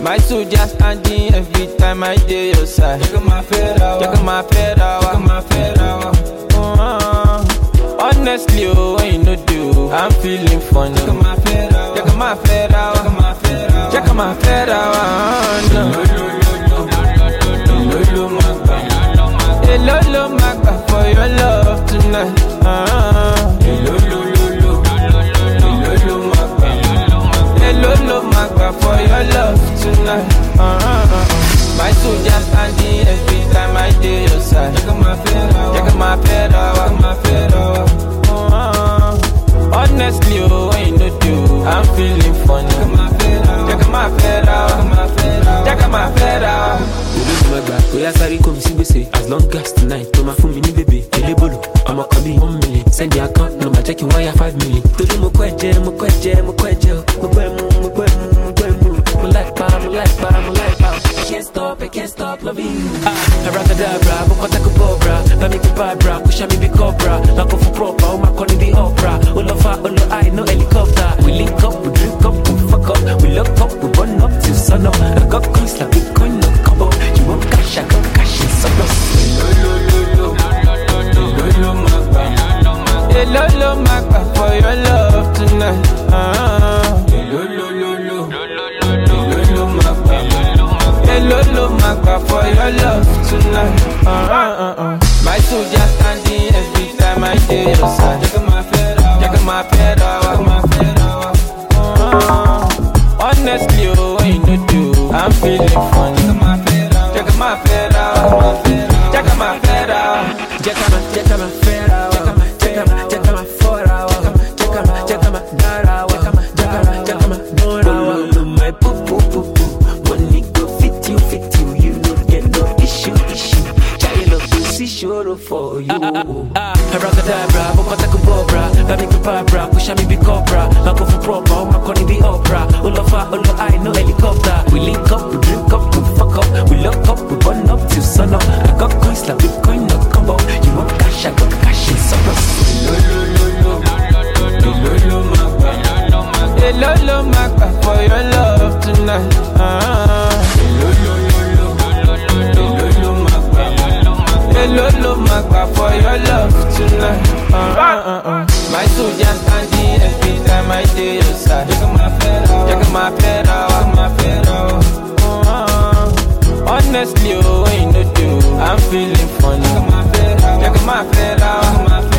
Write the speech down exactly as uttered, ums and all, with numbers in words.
My soldier standing every time I dey your side. Check my fedra, check my fedra, check my fedra. Honestly, oh, when you no do, I'm feeling funny. Check my fedra, check my fedra, check my fedra, check my fedra. Lolo magba, hey lolo magba for your love tonight. lolo lolo, lolo magba, hey lolo magba for your love tonight. My soldier standing every time I dey your side. check my fedra, check my fedra, check my fedra. Honestly, oh, when you no do, I'm feeling funny. Check my fedra, check my fedra, check my fedra. Oya sorry come see me say as long as tonight to my phone me baby elebolo I'ma call you one million send the account number check you wire five million Tolu mo kweje mo kweje mo kweje mo kwe mo mo kwe mo mo kwe mo mo like pa mo like pa mo like pa I can't stop I can't stop loving you ah abracadabra mo kota ko bobra ba mi ko bra push me be cobra na go for proper o ma call the opera o lo fa o lo I no helicopter we link up we drink up we fuck up we look up we run up till sun up I got coins like Bitcoin no combo you want cash I got cash in surplus Lolo lolo, lolo magba, hey lolo magba for your love tonight. lolo lolo, lolo magba, hey lolo magba for your love tonight. My soldier standing every time I dey your side. check my fedra, check my fedra, check my fedra. honestly, oh, when you no do, I'm feeling funny. Check my fedra, check my fedra, check my fedra. Check my, check my fedra, check my, check my, check my fedra, check my, check my dara, check my, check my, check my dora. My poo poo poo poo, money go fit you, fit you, you don't get no issue, issue. Child of pussy sure for you. Abracadabra, bokota ko bobra, baby ko bra, push me be cobra, I go for proper, oh my calling the opera, all of our, all I no helicopter. We link up, we drink up, we fuck up, we lock up, we run up till sun up. I got coins like Bitcoin no combo. You want cash, I got cash in surplus. lolo lolo, lolo magba, Hey lolo magba for your love tonight. lolo lolo, lolo magba, Hey lolo magba for your love tonight. My soldier standing every time I dey your side. check my fedra, check my fedra, check my fedra. honestly, oh, when you no do, I'm feeling funny. Check my fedra, check my fedra, check my fedra.